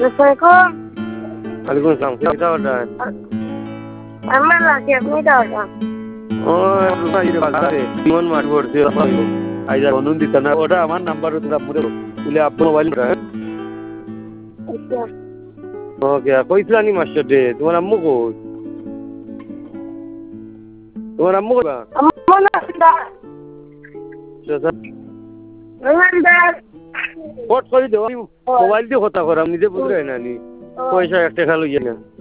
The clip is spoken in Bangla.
Assalamualaikum. Waalaikumsalam. Kita order. Amal lagi আপনি দাও রুমা ইরে বাজারে বিমান মাঠ পড়ছে আইজা বনুন দিত না ওটা আমার নাম্বার তোরা পুরো তুলে আপ মোবাইল আচ্ছা ওকে কইছলানি মাস্টার ডে তোমার আম্মু কই তোমার আম্মু কই আম্মু না দাদা রোনালদো ফট করে দাও মোবাইল দিয়ে কথা করাম নিজে বুঝরে না নি পয়সা একটা খালো ইয়ে না